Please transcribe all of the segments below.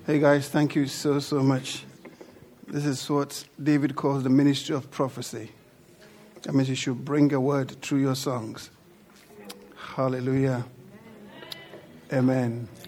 Hey guys, thank you so much. This is what David calls the ministry of prophecy. That means you should bring a word through your songs. Hallelujah. Amen.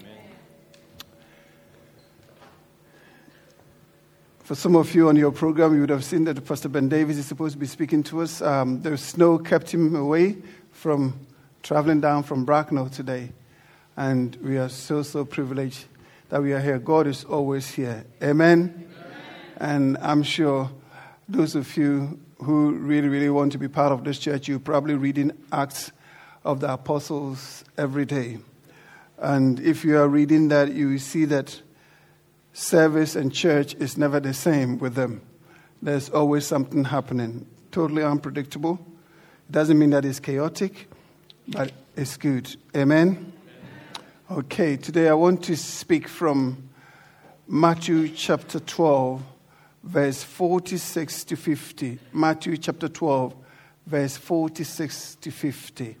For some of you on your program, you would have seen that Pastor Ben Davis is supposed to be speaking to us. The snow kept him away from traveling down from Bracknell today. And we are so privileged that we are here. God is always here. Amen? And I'm sure those of you who really want to be part of this church, you're probably reading Acts of the Apostles every day. And if you are reading that, you will see that service and church is never the same with them. There's always something happening. Totally unpredictable. It doesn't mean that it's chaotic, but it's good. Amen? Okay, today I want to speak from Matthew chapter 12, verse 46 to 50. Matthew chapter 12, verse 46 to 50.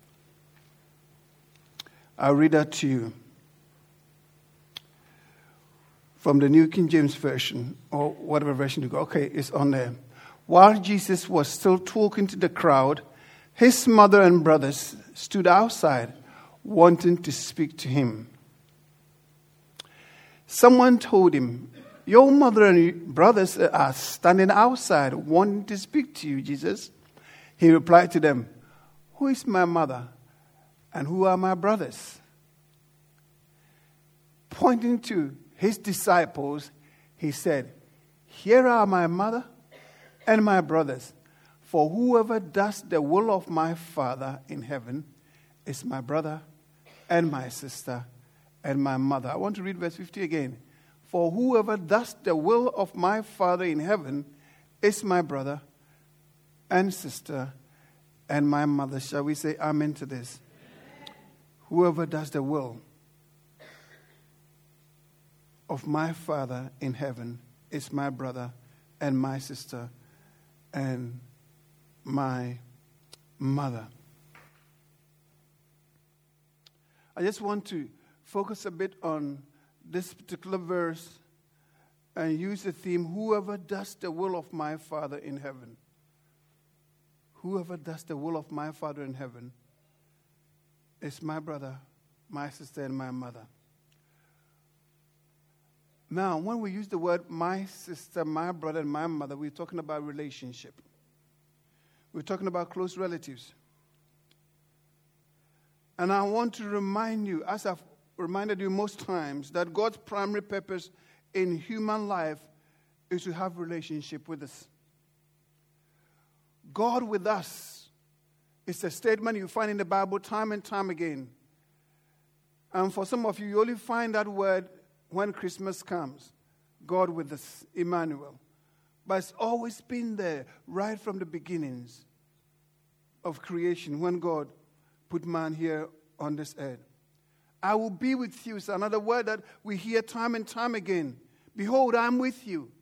I'll read that to you from the New King James Version, or whatever version you go. Okay, it's on there. While Jesus was still talking to the crowd, his mother and brothers stood outside, wanting to speak to him. Someone told him, "Your mother and brothers are standing outside, wanting to speak to you, Jesus." He replied to them, "Who is my mother and who are my brothers?" Pointing to his disciples, he said, "Here are my mother and my brothers. For whoever does the will of my Father in heaven is my brother and my sister and my mother." I want to read verse 50 again. "For whoever does the will of my Father in heaven is my brother and sister and my mother." Shall we say amen to this? Amen. Whoever does the will of my Father in heaven is my brother and my sister and my mother. I just want to focus a bit on this particular verse and use the theme, whoever does the will of my Father in heaven. Whoever does the will of my Father in heaven is my brother, my sister, and my mother. Now, when we use the word my sister, my brother, and my mother, we're talking about relationship. We're talking about close relatives. And I want to remind you, as I've reminded you most times, that God's primary purpose in human life is to have relationship with us. God with us is a statement you find in the Bible time and time again. And for some of you, you only find that word when Christmas comes. God with us, Emmanuel. But it's always been there right from the beginnings of creation when God put man here on this earth. I will be with you. It's another word that we hear time and time again. Behold, I'm with you.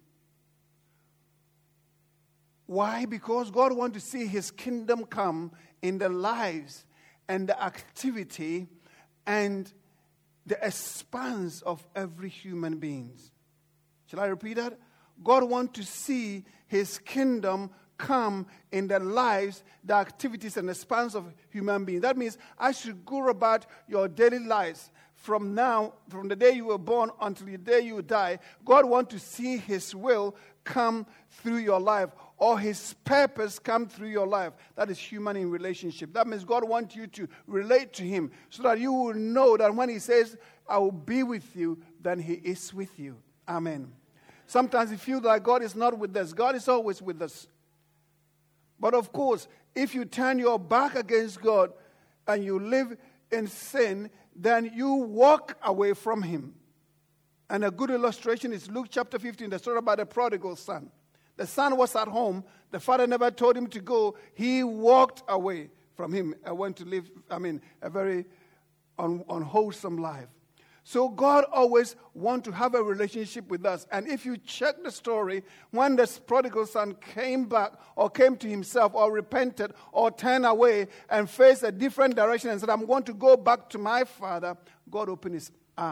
Why? Because God wants to see his kingdom come in the lives and the activity and the expanse of every human being. Shall I repeat that? God wants to see his kingdom come in the lives, the activities, and the spans of human beings. That means I should go about your daily lives from now, from the day you were born until the day you die. God wants to see his will come through your life, or his purpose come through your life. That is human in relationship. That means God wants you to relate to him so that you will know that when he says, "I will be with you," then he is with you. Amen. Sometimes you feel like God is not with us. God is always with us. But of course, if you turn your back against God and you live in sin, then you walk away from him. And a good illustration is Luke chapter 15, the story about the prodigal son. The son was at home. The father never told him to go. He walked away from him and went to live, a very unwholesome life. So God always wants to have a relationship with us. And if you check the story, when this prodigal son came back or came to himself or repented or turned away and faced a different direction and said, "I'm going to go back to my father," God opened his arm.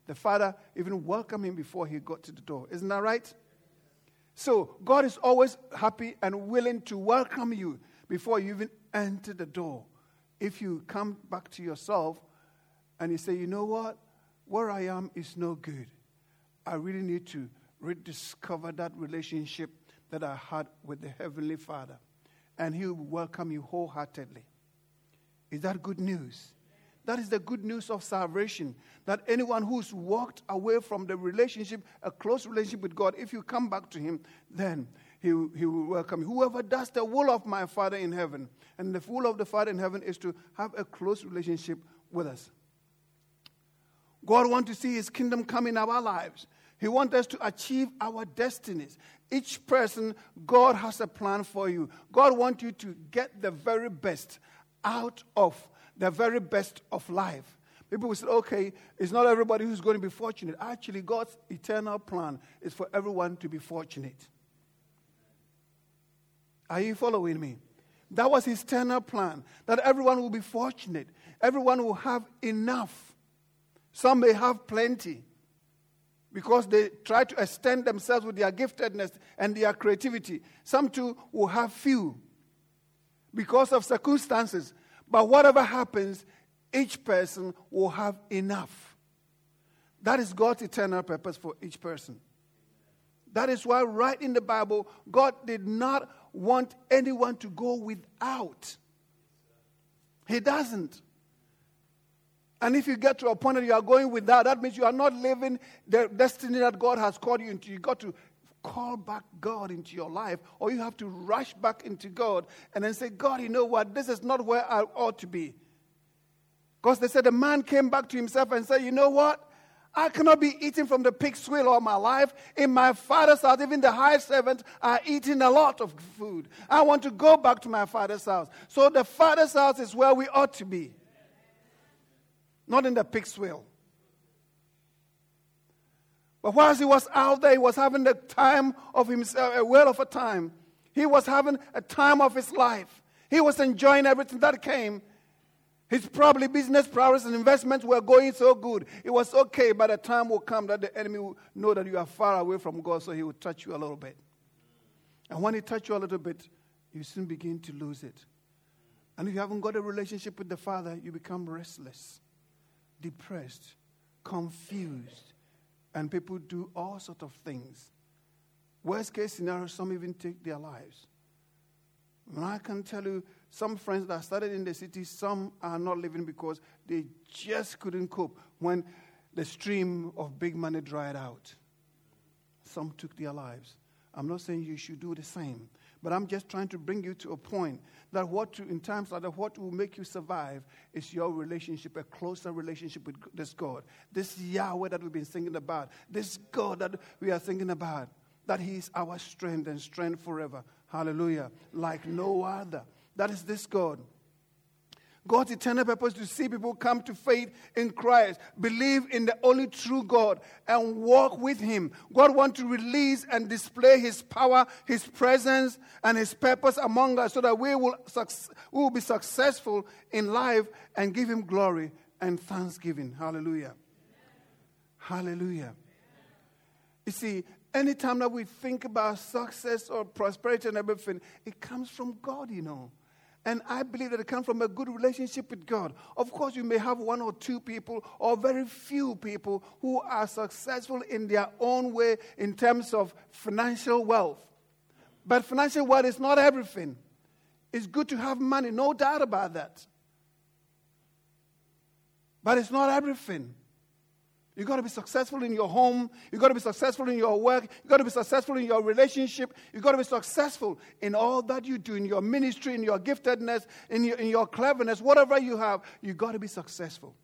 The Father even welcomed him before he got to the door. Isn't that right? So God is always happy and willing to welcome you before you even enter the door. If you come back to yourself and you say, you know what? Where I am is no good. I really need to rediscover that relationship that I had with the Heavenly Father. And he will welcome you wholeheartedly. Is that good news? That is the good news of salvation. That anyone who's walked away from the relationship, a close relationship with God, if you come back to him, then he will welcome you. Whoever does the will of my Father in heaven. And the will of the Father in heaven is to have a close relationship with us. God wants to see his kingdom come in our lives. He wants us to achieve our destinies. Each person, God has a plan for you. God wants you to get the very best out of the very best of life. People will say, okay, it's not everybody who's going to be fortunate. Actually, God's eternal plan is for everyone to be fortunate. Are you following me? That was his eternal plan, that everyone will be fortunate. Everyone will have enough. Some may have plenty because they try to extend themselves with their giftedness and their creativity. Some too will have few because of circumstances. But whatever happens, each person will have enough. That is God's eternal purpose for each person. That is why right in the Bible, God did not want anyone to go without. He doesn't. And if you get to a point that you are going without, that means you are not living the destiny that God has called you into. You got to call back God into your life, or you have to rush back into God and then say, God, you know what? This is not where I ought to be. Because they said the man came back to himself and said, you know what? I cannot be eating from the pig's wheel all my life. In my father's house, even the high servants are eating a lot of food. I want to go back to my father's house. So the father's house is where we ought to be. Not in the pig's wheel. But whilst he was out there, he was having the time of himself, a whale of a time. He was having a time of his life. He was enjoying everything that came. His probably business priorities and investments were going so good. It was okay, but the time will come that the enemy will know that you are far away from God, so he will touch you a little bit. And when he touches you a little bit, you soon begin to lose it. And if you haven't got a relationship with the Father, you become restless, depressed, confused, and people do all sorts of things. Worst case scenario, some even take their lives. And I can tell you, some friends that started in the city, some are not living because they just couldn't cope when the stream of big money dried out. Some took their lives. I'm not saying you should do the same, but I'm just trying to bring you to a point that in times like that, what will make you survive is your relationship, a closer relationship with this God, this Yahweh that we've been singing about, this God that we are thinking about, that He is our strength and strength forever. Hallelujah. Like no other. That is this God. God's eternal purpose to see people come to faith in Christ, believe in the only true God, and walk with Him. God wants to release and display His power, His presence, and His purpose among us so that we will be successful in life and give Him glory and thanksgiving. Hallelujah. Hallelujah. You see, anytime that we think about success or prosperity and everything, it comes from God, you know. And I believe that it comes from a good relationship with God. Of course, you may have one or two people or very few people who are successful in their own way in terms of financial wealth. But financial wealth is not everything. It's good to have money, no doubt about that. But it's not everything. You've got to be successful in your home. You've got to be successful in your work. You've got to be successful in your relationship. You've got to be successful in all that you do, in your ministry, in your giftedness, in your cleverness, whatever you have. You've got to be successful.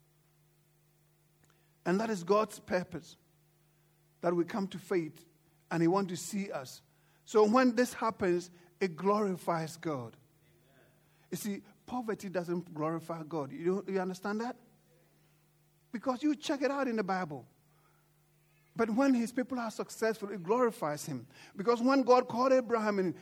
And that is God's purpose, that we come to faith and He wants to see us. So when this happens, it glorifies God. Amen. You see, poverty doesn't glorify God. You understand that? Because you check it out in the Bible. But when his people are successful, it glorifies him. Because when God called Abraham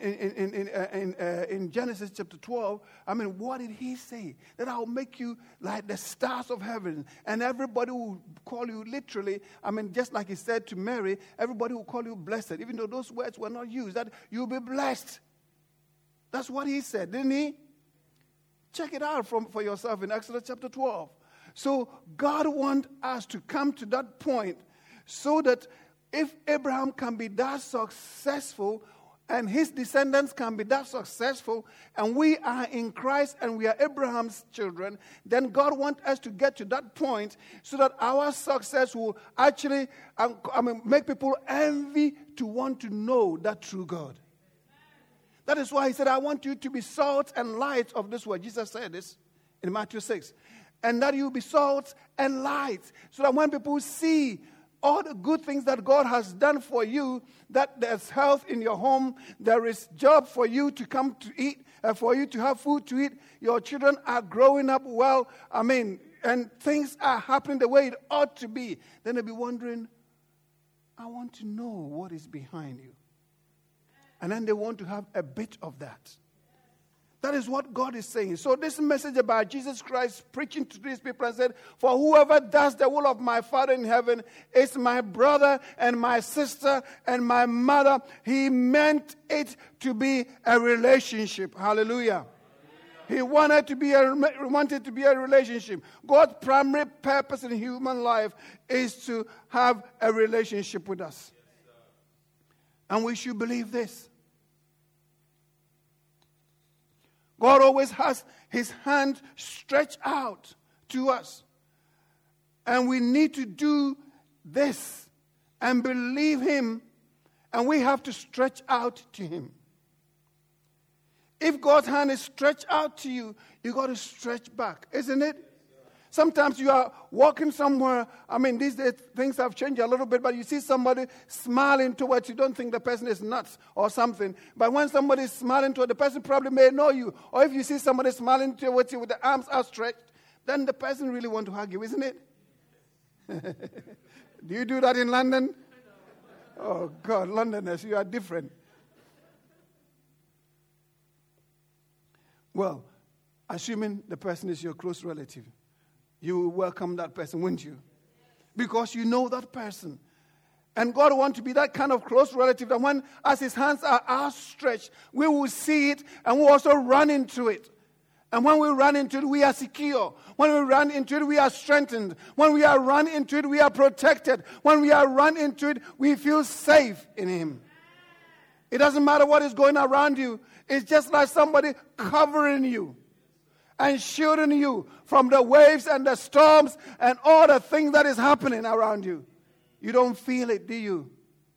in Genesis chapter 12, what did he say? That I'll make you like the stars of heaven. And everybody will call you literally, just like he said to Mary, everybody will call you blessed. Even though those words were not used, that you'll be blessed. That's what he said, didn't he? Check it out for yourself in Exodus chapter 12. So God wants us to come to that point so that if Abraham can be that successful and his descendants can be that successful and we are in Christ and we are Abraham's children, then God wants us to get to that point so that our success will actually make people envy to want to know that true God. That is why he said, I want you to be salt and light of this world. Jesus said this in Matthew 6. And that you be salt and light. So that when people see all the good things that God has done for you, that there's health in your home, there is job for you to come to eat, for you to have food to eat, your children are growing up well, and things are happening the way it ought to be, then they'll be wondering, I want to know what is behind you. And then they want to have a bit of that. That is what God is saying. So this message about Jesus Christ preaching to these people and said, for whoever does the will of my Father in heaven is my brother and my sister and my mother. He meant it to be a relationship. Hallelujah. He wanted to be a relationship. God's primary purpose in human life is to have a relationship with us. And we should believe this. God always has his hand stretched out to us. And we need to do this and believe him. And we have to stretch out to him. If God's hand is stretched out to you, you got to stretch back, isn't it? Sometimes you are walking somewhere. These days things have changed a little bit, but you see somebody smiling towards you. Don't think the person is nuts or something. But when somebody is smiling towards the person probably may know you. Or if you see somebody smiling towards you with the arms outstretched, then the person really wants to hug you, isn't it? Do you do that in London? Oh, God, Londoners, you are different. Well, assuming the person is your close relative, you will welcome that person, won't you? Because you know that person. And God wants to be that kind of close relative that when, as his hands are outstretched, we will see it and we'll also run into it. And when we run into it, we are secure. When we run into it, we are strengthened. When we are run into it, we are protected. When we are run into it, we feel safe in him. It doesn't matter what is going around you. It's just like somebody covering you and shielding you from the waves and the storms and all the things that is happening around you. You don't feel it, do you?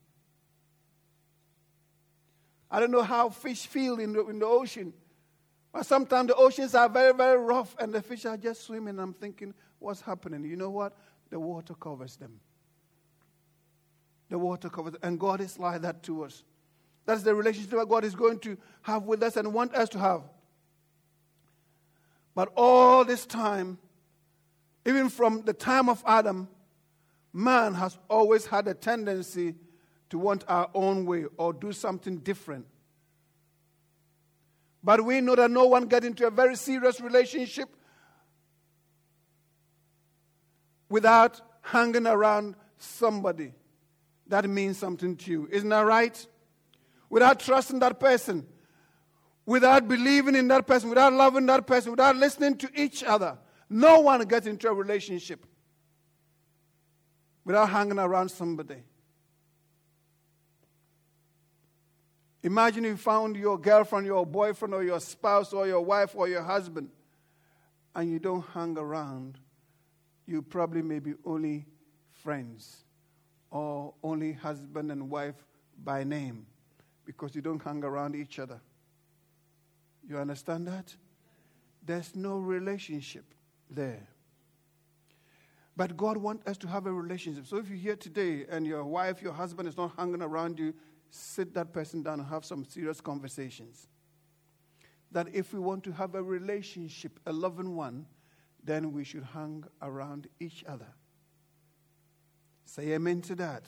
I don't know how fish feel in the ocean. But sometimes the oceans are very, very rough and the fish are just swimming. I'm thinking, what's happening? You know what? The water covers them. The water covers them. And God is like that to us. That's the relationship that God is going to have with us and want us to have. But all this time, even from the time of Adam, man has always had a tendency to want our own way or do something different. But we know that no one gets into a very serious relationship without hanging around somebody that means something to you. Isn't that right? Without trusting that person, without believing in that person, without loving that person, without listening to each other. No one gets into a relationship without hanging around somebody. Imagine if you found your girlfriend, your boyfriend, or your spouse, or your wife, or your husband, and you don't hang around. You probably may be only friends, or only husband and wife by name, because you don't hang around each other. You understand that? There's no relationship there. But God wants us to have a relationship. So if you're here today and your wife, your husband is not hanging around you, sit that person down and have some serious conversations. That if we want to have a relationship, a loving one, then we should hang around each other. Say amen to that.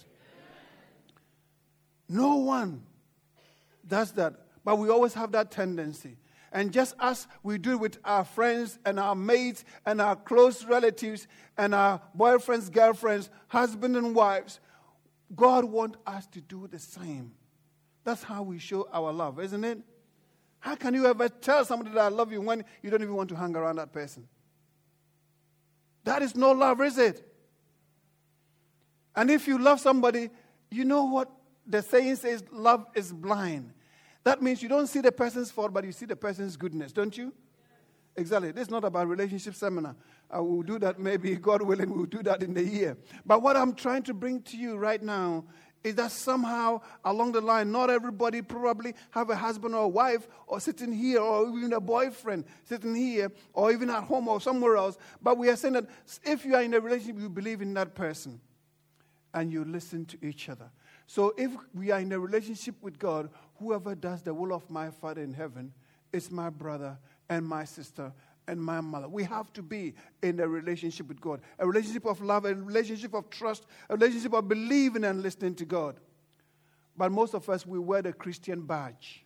No one does that, but we always have that tendency. And just as we do with our friends and our mates and our close relatives and our boyfriends, girlfriends, husbands and wives, God wants us to do the same. That's how we show our love, isn't it? How can you ever tell somebody that I love you when you don't even want to hang around that person? That is no love, is it? And if you love somebody, you know what the saying says, love is blind. That means you don't see the person's fault, but you see the person's goodness, don't you? Exactly. This is not about relationship seminar. I will do that maybe, God willing, we'll do that in the year. But what I'm trying to bring to you right now is that somehow along the line, not everybody probably have a husband or a wife or sitting here or even a boyfriend sitting here or even at home or somewhere else. But we are saying that if you are in a relationship, you believe in that person and you listen to each other. So if we are in a relationship with God, whoever does the will of my Father in heaven is my brother and my sister and my mother. We have to be in a relationship with God, a relationship of love, a relationship of trust, a relationship of believing and listening to God. But most of us, we wear the Christian badge.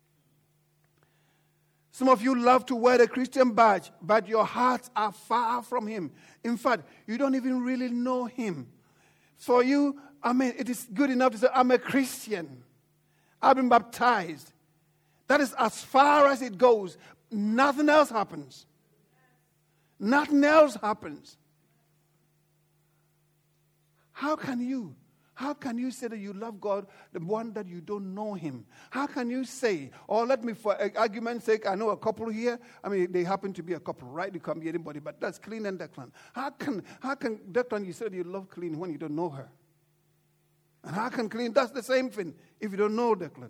Some of you love to wear the Christian badge, but your hearts are far from Him. In fact, you don't even really know Him. For you, it is good enough to say, I'm a Christian. I've been baptized. That is as far as it goes. Nothing else happens. Nothing else happens. How can you say that you love God, the one that you don't know Him? How can you say, or let me, for argument's sake, I know a couple here. They happen to be a couple, right? They can't be anybody, but that's Clean and Declan. How can Declan, you said you love Clean when you don't know her? And how can Clean, that's the same thing if you don't know Declan.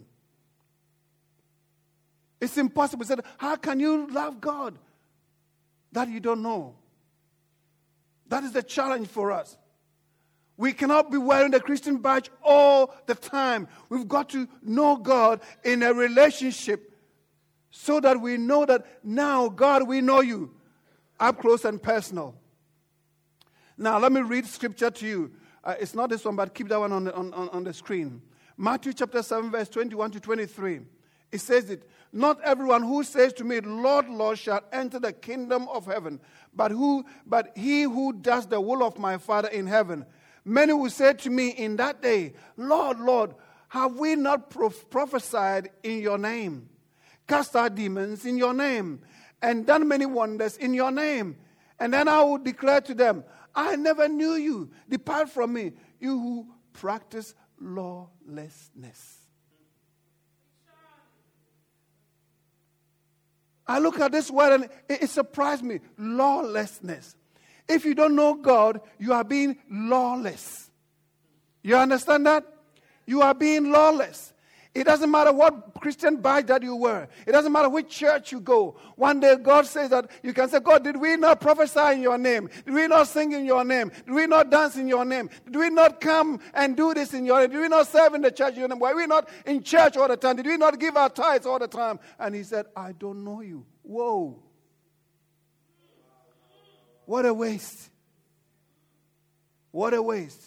It's impossible. Said, how can you love God that you don't know? That is the challenge for us. We cannot be wearing the Christian badge all the time. We've got to know God in a relationship so that we know that now, God, we know you up close and personal. Now, let me read scripture to you. It's not this one, but keep that one on the screen. Matthew chapter 7, verse 21 to 23. It says it, not everyone who says to me, Lord, Lord, shall enter the kingdom of heaven, but he who does the will of my Father in heaven. Many will say to me in that day, Lord, Lord, have we not prophesied in your name, cast out demons in your name, and done many wonders in your name? And then I will declare to them, I never knew you. Depart from me, you who practice lawlessness. I look at this word and it surprised me. Lawlessness. If you don't know God, you are being lawless. You understand that? You are being lawless. It doesn't matter what Christian badge that you wear. It doesn't matter which church you go. One day God says that you can say, God, did we not prophesy in your name? Did we not sing in your name? Did we not dance in your name? Did we not come and do this in your name? Did we not serve in the church in your name? Were we not in church all the time? Did we not give our tithes all the time? And He said, I don't know you. Whoa. What a waste. What a waste.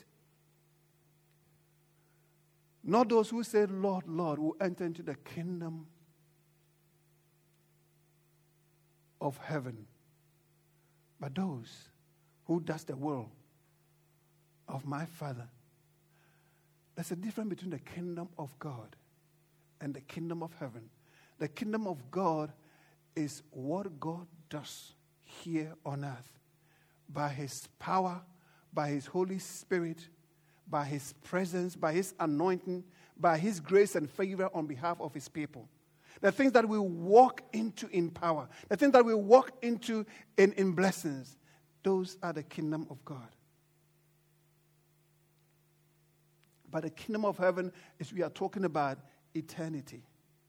Not those who say, Lord, Lord, will enter into the kingdom of heaven, but those who does the will of my Father. There's a difference between the kingdom of God and the kingdom of heaven. The kingdom of God is what God does here on earth by His power, by His Holy Spirit, by His presence, by His anointing, by His grace and favor on behalf of His people. The things that we walk into in power, the things that we walk into in blessings, those are the kingdom of God. But the kingdom of heaven is we are talking about eternity.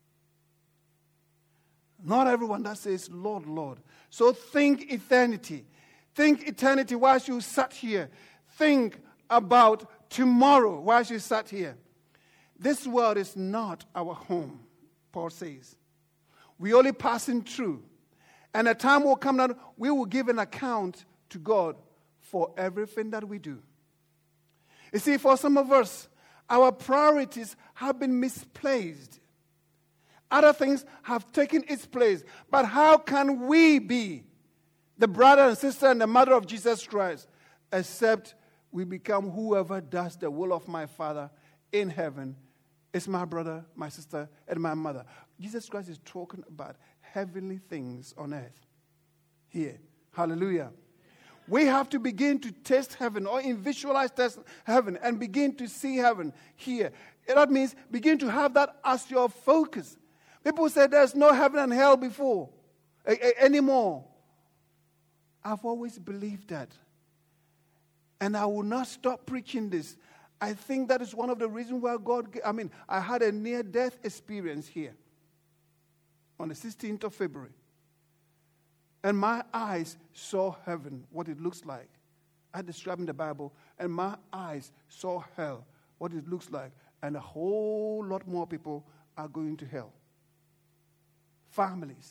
Not everyone that says, Lord, Lord. So think eternity. Think eternity whilst you sat here. Think about tomorrow whilst you sat here. This world is not our home, Paul says. We're only passing through. And a time will come that we will give an account to God for everything that we do. You see, for some of us, our priorities have been misplaced. Other things have taken its place. But how can we be the brother and sister and the mother of Jesus Christ except we become whoever does the will of my Father in heaven is my brother, my sister, and my mother. Jesus Christ is talking about heavenly things on earth here. Hallelujah. We have to begin to taste heaven or visualize heaven and begin to see heaven here. That means begin to have that as your focus. People say there's no heaven and hell before anymore. I've always believed that. And I will not stop preaching this. I think that is one of the reasons why I had a near-death experience here on the 16th of February. And my eyes saw heaven, what it looks like. I describe in the Bible. And my eyes saw hell, what it looks like. And a whole lot more people are going to hell. Families.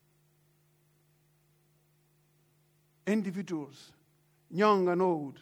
Individuals. Young and old.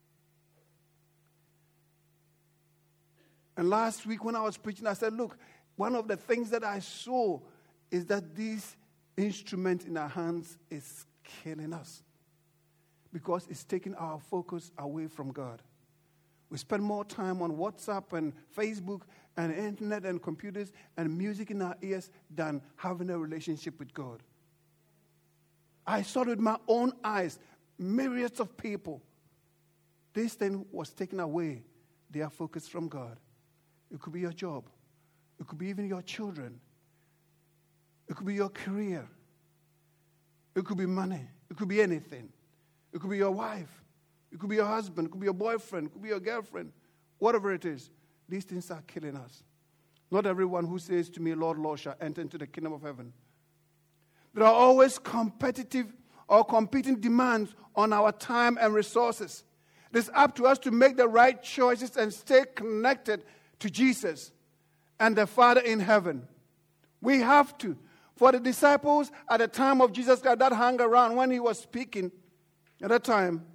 And last week when I was preaching, I said, look, one of the things that I saw is that this instrument in our hands is killing us because it's taking our focus away from God. We spend more time on WhatsApp and Facebook and internet and computers and music in our ears than having a relationship with God. I saw it with my own eyes, myriads of people. This thing was taking away their focus from God. It could be your job. It could be even your children. It could be your career. It could be money. It could be anything. It could be your wife. It could be your husband. It could be your boyfriend. It could be your girlfriend. Whatever it is, these things are killing us. Not everyone who says to me, Lord, Lord, shall enter into the kingdom of heaven. There are always competitive or competing demands on our time and resources. It is up to us to make the right choices and stay connected to Jesus and the Father in heaven. We have to. For the disciples at the time of Jesus Christ that hung around when he was speaking at that time,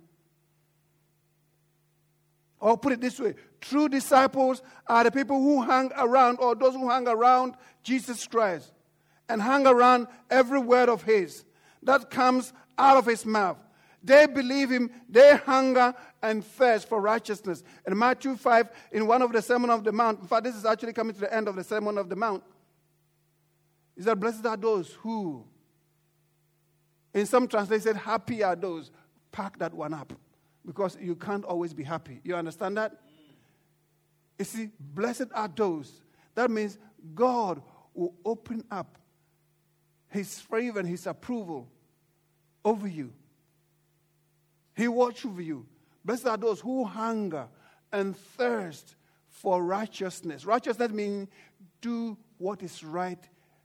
or put it this way, true disciples are the people who hang around, or those who hang around Jesus Christ and hang around every word of his that comes out of his mouth. They believe him, they hunger and thirst for righteousness. In Matthew 5, in one of the Sermon of the Mount, in fact, this is actually coming to the end of the Sermon of the Mount, is that blessed are those who, in some translations, said happy are those. Pack that one up, because you can't always be happy. You understand that? You see, blessed are those. That means God will open up his favor and his approval over you. He watch over you. Blessed are those who hunger and thirst for righteousness. Righteousness means do what is right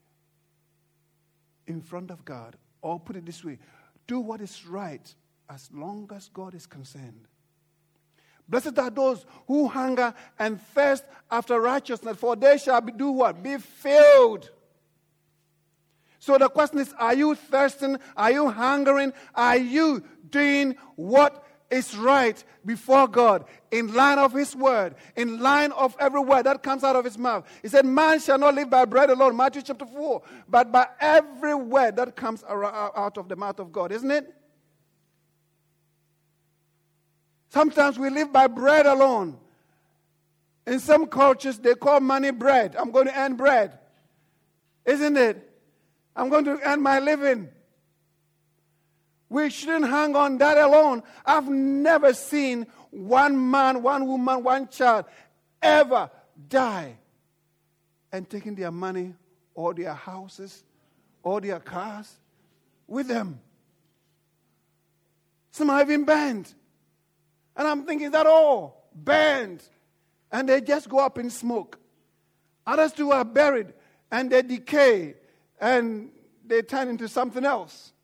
in front of God. Or put it this way, do what is right as long as God is concerned. Blessed are those who hunger and thirst after righteousness, for they shall do what? Be filled. So the question is, are you thirsting? Are you hungering? Are you doing what is right before God, in line of his word, in line of every word that comes out of his mouth? He said, man shall not live by bread alone, Matthew chapter 4, but by every word that comes out of the mouth of God, isn't it? Sometimes we live by bread alone. In some cultures, they call money bread. I'm going to earn bread. Isn't it? I'm going to earn my living. We shouldn't hang on that alone. I've never seen one man, one woman, one child ever die and taking their money or their houses or their cars with them. Some have been burned. And I'm thinking, is that all? Burned. And they just go up in smoke. Others too are buried and they decay and they turn into something else.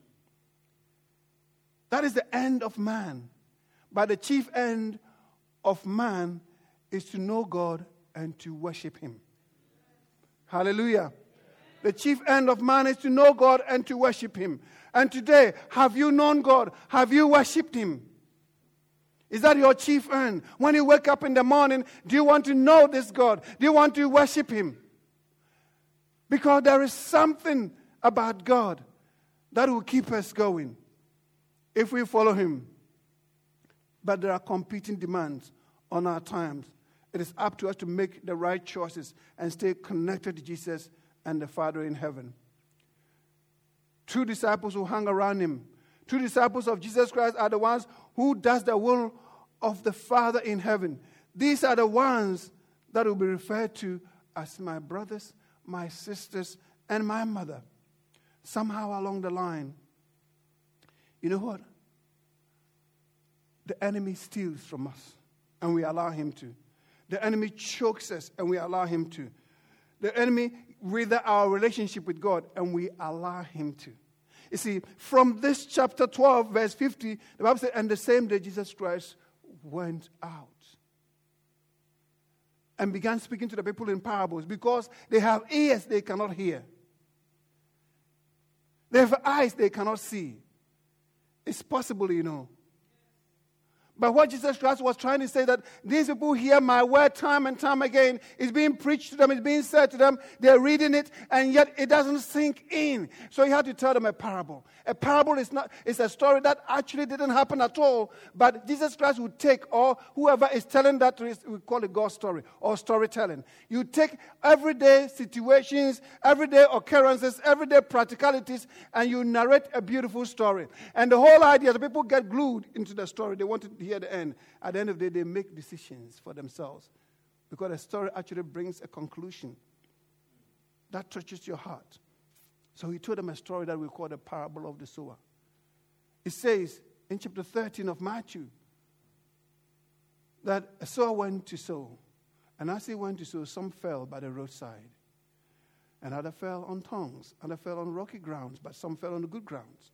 That is the end of man. But the chief end of man is to know God and to worship him. Hallelujah. The chief end of man is to know God and to worship him. And today, have you known God? Have you worshipped him? Is that your chief end? When you wake up in the morning, do you want to know this God? Do you want to worship Him? Because there is something about God that will keep us going if we follow Him. But there are competing demands on our times. It is up to us to make the right choices and stay connected to Jesus and the Father in heaven. True disciples who hang around Him, true disciples of Jesus Christ are the ones who does the will of the Father in heaven. These are the ones that will be referred to as my brothers, my sisters, and my mother. Somehow along the line, you know what? The enemy steals from us, and we allow him to. The enemy chokes us, and we allow him to. The enemy withers our relationship with God, and we allow him to. You see, from this chapter 12, verse 50, the Bible says, and the same day Jesus Christ went out and began speaking to the people in parables, because they have ears they cannot hear. They have eyes they cannot see. It's possible, you know. But what Jesus Christ was trying to say, that these people hear my word time and time again. It's being preached to them. It's being said to them. They're reading it, and yet it doesn't sink in. So he had to tell them a parable. A parable is a story that actually didn't happen at all. But Jesus Christ would take, or whoever is telling that, we call it God's story or storytelling. You take everyday situations, everyday occurrences, everyday practicalities, and you narrate a beautiful story. And the whole idea, the people get glued into the story. They want to hear the end. At the end of the day, they make decisions for themselves, because the story actually brings a conclusion that touches your heart. So he told them a story that we call the parable of the sower. It says in chapter 13 of Matthew that a sower went to sow, and as he went to sow, some fell by the roadside, and other fell on thorns, and other fell on rocky grounds, but some fell on the good grounds.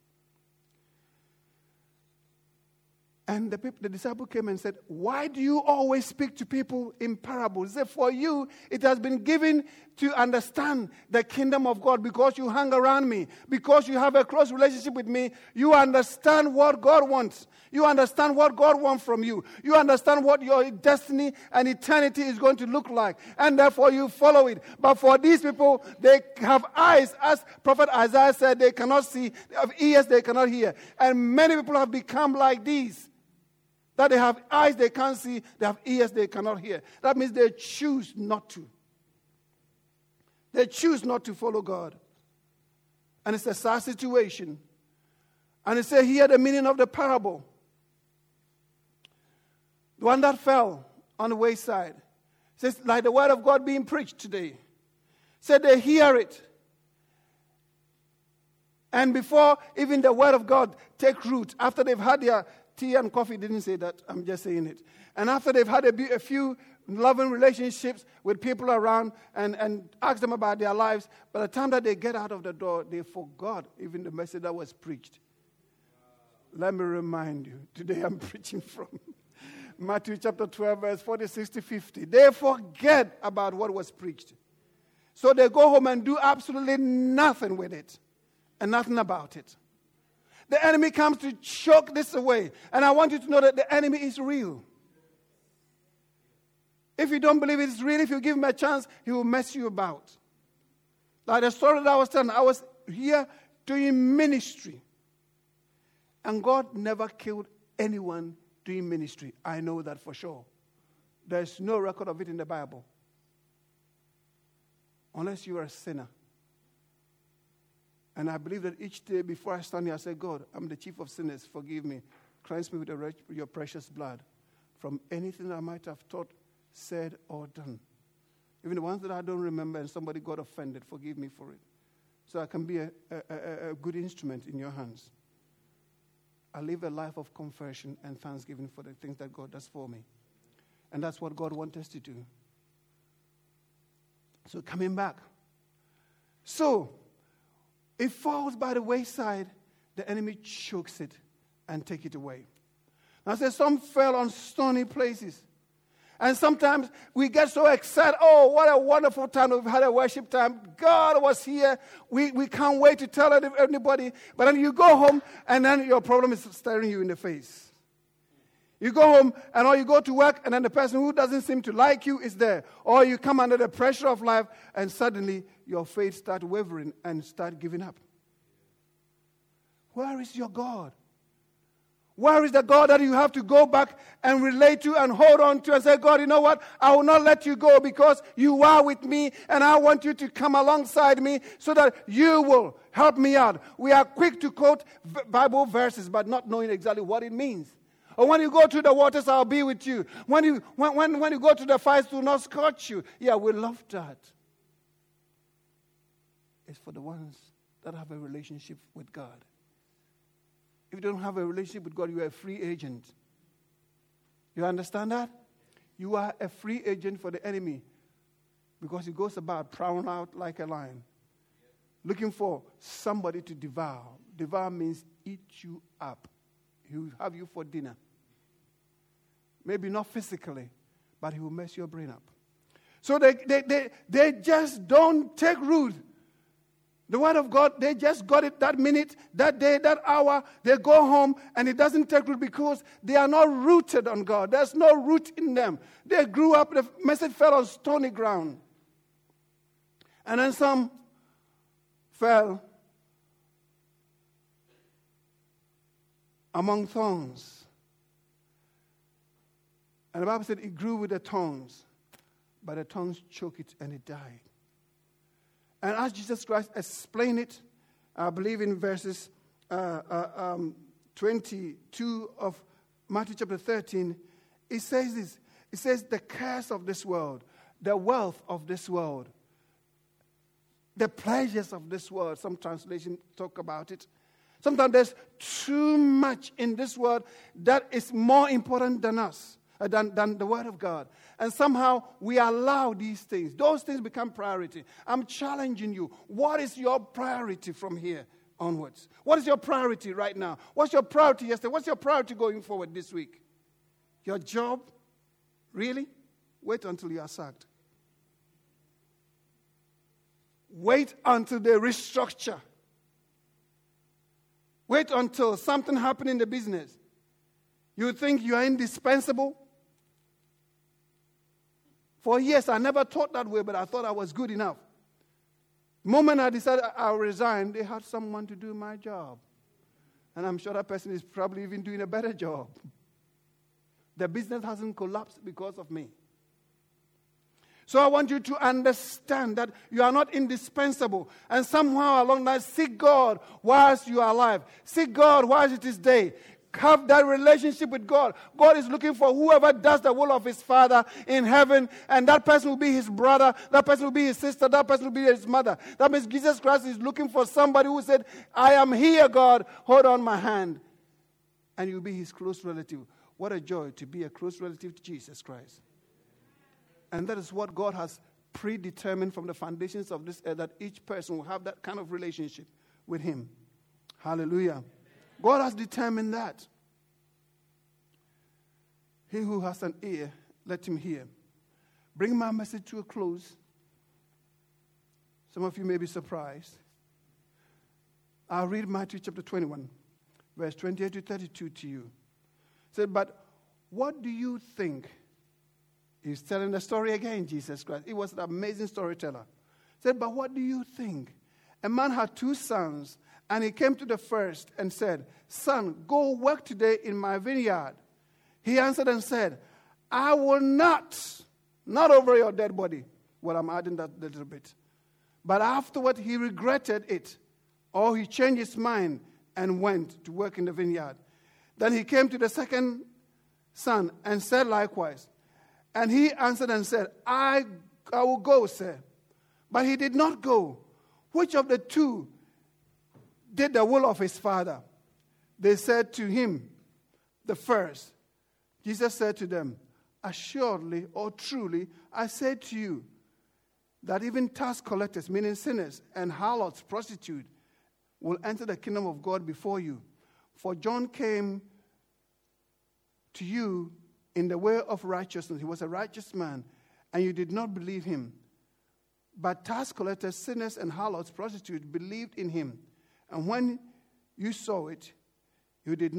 And the disciple came and said, why do you always speak to people in parables? He said, for you, it has been given to understand the kingdom of God, because you hang around me, because you have a close relationship with me. You understand what God wants. You understand what God wants from you. You understand what your destiny and eternity is going to look like. And therefore you follow it. But for these people, they have eyes, as Prophet Isaiah said, they cannot see. They have ears, they cannot hear. And many people have become like these. That they have eyes they can't see, they have ears they cannot hear. That means they choose not to. They choose not to follow God. And it's a sad situation. And it says here the meaning of the parable. The one that fell on the wayside. It says, like the word of God being preached today. Said they hear it. And before even the word of God take root, after they've had their tea and coffee, didn't say that, I'm just saying it. And after they've had a few loving relationships with people around and asked them about their lives, by the time that they get out of the door, they forgot even the message that was preached. Let me remind you, today I'm preaching from Matthew chapter 12, verse 46 to 50. They forget about what was preached. So they go home and do absolutely nothing with it and nothing about it. The enemy comes to choke this away. And I want you to know that the enemy is real. If you don't believe it's real, if you give him a chance, he will mess you about. Like the story that I was telling, I was here doing ministry. And God never killed anyone doing ministry. I know that for sure. There's no record of it in the Bible. Unless you are a sinner. And I believe that each day before I stand here, I say, God, I'm the chief of sinners. Forgive me. Cleanse me with your precious blood from anything I might have thought, said, or done. Even the ones that I don't remember and somebody got offended, forgive me for it. So I can be a good instrument in your hands. I live a life of confession and thanksgiving for the things that God does for me. And that's what God wants us to do. So coming back. So, it falls by the wayside, the enemy chokes it and take it away. Now I said some fell on stony places. And sometimes we get so excited. Oh, what a wonderful time. We've had a worship time. God was here. We can't wait to tell anybody. But then you go home and then your problem is staring you in the face. You go home or you go to work and then the person who doesn't seem to like you is there. Or you come under the pressure of life and suddenly your faith starts wavering and start giving up. Where is your God? Where is the God that you have to go back and relate to and hold on to and say, God, you know what? I will not let you go because you are with me and I want you to come alongside me so that you will help me out. We are quick to quote Bible verses but not knowing exactly what it means. Or when you go to the waters, I'll be with you. When you go to the fires, do not scorch you. Yeah, we love that. It's for the ones that have a relationship with God. If you don't have a relationship with God, you are a free agent. You understand that? You are a free agent for the enemy because he goes about prowling out like a lion, looking for somebody to devour. Devour means eat you up. He will have you for dinner. Maybe not physically, but he will mess your brain up. So they just don't take root. The word of God, they just got it that minute, that day, that hour. They go home and it doesn't take root because they are not rooted on God. There's no root in them. They grew up, the message fell on stony ground. And then some fell among thorns. And the Bible said it grew with the thorns, but the thorns choked it and it died. And as Jesus Christ explained it, I believe in verses 22 of Matthew chapter 13, it says this. It says, the cares of this world, the wealth of this world, the pleasures of this world. Some translations talk about it. Sometimes there's too much in this world that is more important than us, than the Word of God. And somehow we allow these things. Those things become priority. I'm challenging you. What is your priority from here onwards? What is your priority right now? What's your priority yesterday? What's your priority going forward this week? Your job? Really? Wait until you are sacked. Wait until they restructure. Wait until something happens in the business. You think you are indispensable? For years, I never thought that way, but I thought I was good enough. The moment I decided I'll resign, they had someone to do my job. And I'm sure that person is probably even doing a better job. The business hasn't collapsed because of me. So I want you to understand that you are not indispensable. And somehow along that, seek God whilst you are alive. Seek God whilst it is day. Have that relationship with God. God is looking for whoever does the will of his Father in heaven, and that person will be his brother, that person will be his sister, that person will be his mother. That means Jesus Christ is looking for somebody who said, I am here, God, hold on my hand. And you'll be his close relative. What a joy to be a close relative to Jesus Christ. And that is what God has predetermined from the foundations of this earth, that each person will have that kind of relationship with him. Hallelujah. God has determined that. He who has an ear, let him hear. Bring my message to a close. Some of you may be surprised. I'll read Matthew chapter 21, verse 28 to 32 to you. It said, but what do you think? He's telling the story again, Jesus Christ. He was an amazing storyteller. He said, but what do you think? A man had 2 sons, and he came to the first and said, son, go work today in my vineyard. He answered and said, I will not over your dead body. Well, I'm adding that a little bit. But afterward he regretted it, or he changed his mind and went to work in the vineyard. Then he came to the second son and said likewise. And he answered and said, I will go, sir. But he did not go. Which of the 2 did the will of his father? They said to him, the first. Jesus said to them, assuredly or truly, I say to you, that even tax collectors, meaning sinners, and harlots, prostitutes, will enter the kingdom of God before you. For John came to you in the way of righteousness. He was a righteous man, and you did not believe him. But tax collectors, sinners, and harlots, prostitutes, believed in him. And when you saw it, you did not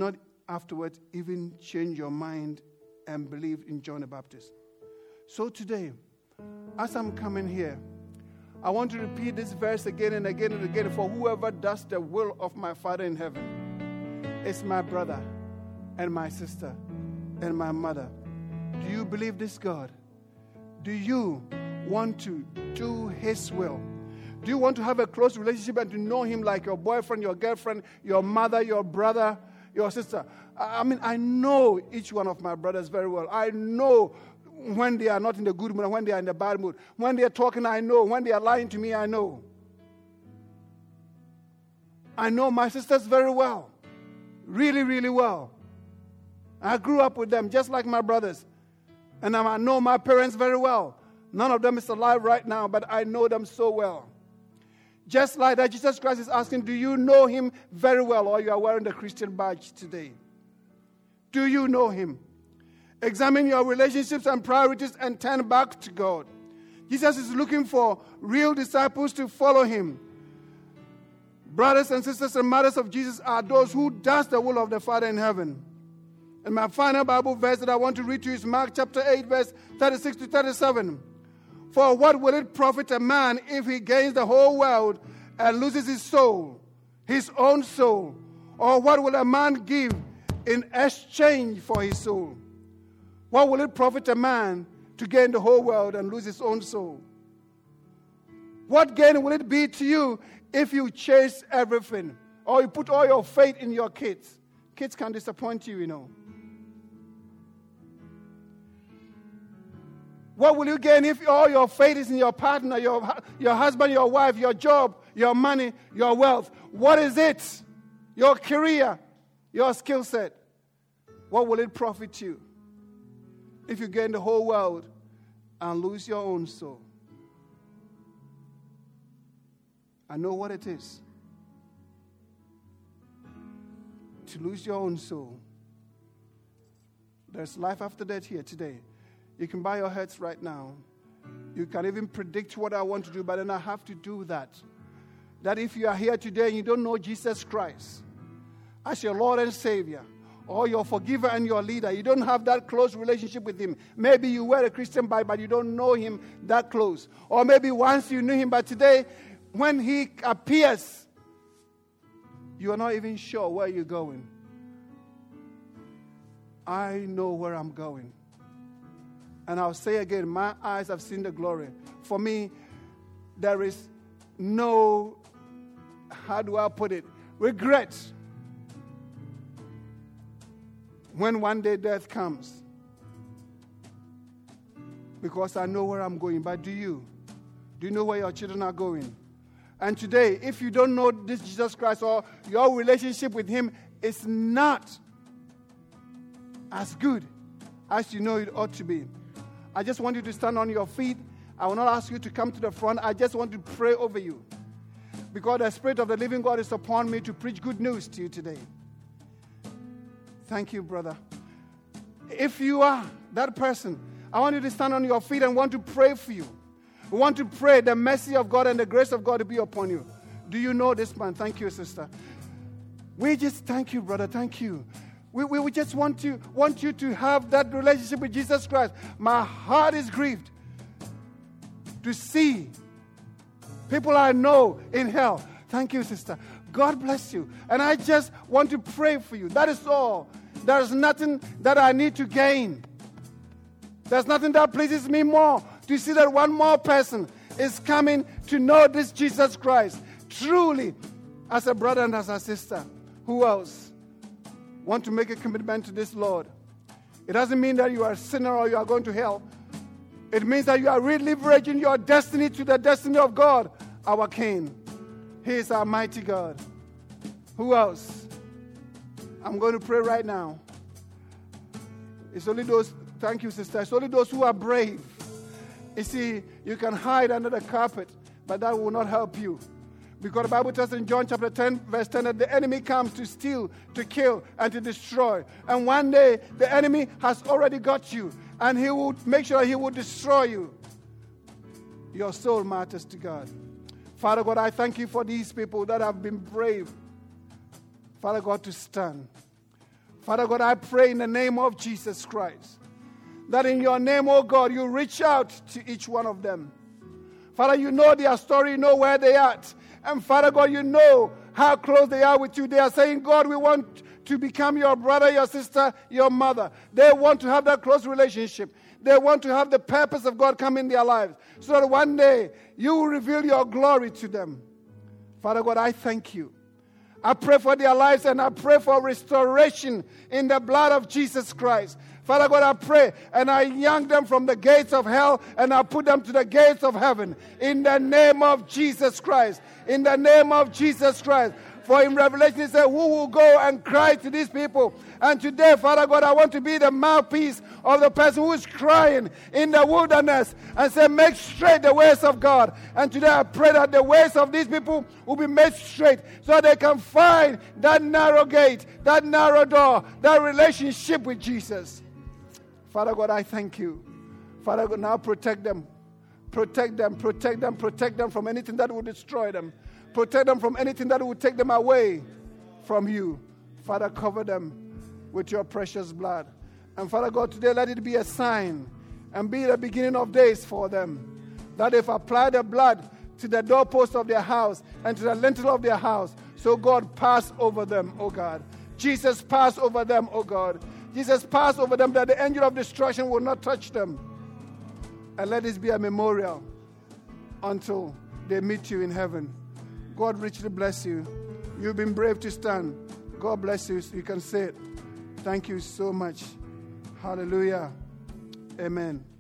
afterwards even change your mind and believe in John the Baptist. So today, as I'm coming here, I want to repeat this verse again and again and again. For whoever does the will of my Father in heaven is my brother and my sister and my mother. Do you believe this God? Do you want to do His will? Do you want to have a close relationship and to know Him like your boyfriend, your girlfriend, your mother, your brother, your sister? I mean, I know each one of my brothers very well. I know when they are not in the good mood and when they are in the bad mood. When they are talking, I know. When they are lying to me, I know. I know my sisters very well. Really, really well. I grew up with them just like my brothers. And I know my parents very well. None of them is alive right now, but I know them so well. Just like that, Jesus Christ is asking, do you know Him very well, or you are wearing the Christian badge today? Do you know Him? Examine your relationships and priorities and turn back to God. Jesus is looking for real disciples to follow Him. Brothers and sisters and mothers of Jesus are those who does the will of the Father in heaven. And my final Bible verse that I want to read to you is Mark chapter 8, verse 36 to 37. For what will it profit a man if he gains the whole world and loses his soul, his own soul? Or what will a man give in exchange for his soul? What will it profit a man to gain the whole world and lose his own soul? What gain will it be to you if you chase everything or you put all your faith in your kids? Kids can disappoint you, you know. What will you gain if all your faith is in your partner, your husband, your wife, your job, your money, your wealth? What is it? Your career, your skill set. What will it profit you if you gain the whole world and lose your own soul? I know what it is to lose your own soul. There's life after death here today. You can bow your heads right now. You can even predict what I want to do, but then I have to do that. That if you are here today and you don't know Jesus Christ as your Lord and Savior, or your forgiver and your leader, you don't have that close relationship with Him. Maybe you wear a Christian Bible, but you don't know Him that close. Or maybe once you knew Him, but today, when He appears, you are not even sure where you're going. I know where I'm going. And I'll say again, my eyes have seen the glory. For me, there is no, how do I put it, regret when one day death comes. Because I know where I'm going. But do you? Do you know where your children are going? And today, if you don't know this Jesus Christ, or your relationship with Him is not as good as you know it ought to be, I just want you to stand on your feet. I will not ask you to come to the front. I just want to pray over you. Because the Spirit of the living God is upon me to preach good news to you today. Thank you, brother. If you are that person, I want you to stand on your feet and want to pray for you. We want to pray the mercy of God and the grace of God to be upon you. Do you know this man? Thank you, sister. We just thank you, brother. Thank you. We just want you to have that relationship with Jesus Christ. My heart is grieved to see people I know in hell. Thank you, sister. God bless you. And I just want to pray for you. That is all. There's nothing that I need to gain. There's nothing that pleases me more to see that one more person is coming to know this Jesus Christ truly as a brother and as a sister. Who else want to make a commitment to this Lord? It doesn't mean that you are a sinner or you are going to hell. It means that you are re-leveraging your destiny to the destiny of God, our King. He is our mighty God. Who else? I'm going to pray right now. It's only those, thank you, sister. It's only those who are brave. You see, you can hide under the carpet, but that will not help you. Because the Bible tells in John chapter 10, verse 10, that the enemy comes to steal, to kill, and to destroy. And one day, the enemy has already got you, and he will make sure he will destroy you. Your soul matters to God. Father God, I thank you for these people that have been brave, Father God, to stand. Father God, I pray in the name of Jesus Christ that in your name, oh God, you reach out to each one of them. Father, you know their story, you know where they are at. And Father God, you know how close they are with you. They are saying, God, we want to become your brother, your sister, your mother. They want to have that close relationship. They want to have the purpose of God come in their lives so that one day you will reveal your glory to them. Father God, I thank you. I pray for their lives and I pray for restoration in the blood of Jesus Christ. Father God, I pray and I yank them from the gates of hell and I put them to the gates of heaven in the name of Jesus Christ. In the name of Jesus Christ. For in Revelation it says, who will go and cry to these people? And today, Father God, I want to be the mouthpiece of the person who is crying in the wilderness and say, make straight the ways of God. And today I pray that the ways of these people will be made straight so they can find that narrow gate, that narrow door, that relationship with Jesus. Father God, I thank you. Father God, now protect them. Protect them, protect them, protect them from anything that will destroy them. Protect them from anything that will take them away from you. Father, cover them with your precious blood. And Father God, today let it be a sign and be the beginning of days for them. That if apply the blood to the doorpost of their house and to the lintel of their house, so God pass over them, oh God. Jesus pass over them, oh God. Jesus pass over them that the angel of destruction will not touch them. And let this be a memorial until they meet you in heaven. God richly bless you. You've been brave to stand. God bless you. You can say it. Thank you so much. Hallelujah. Amen.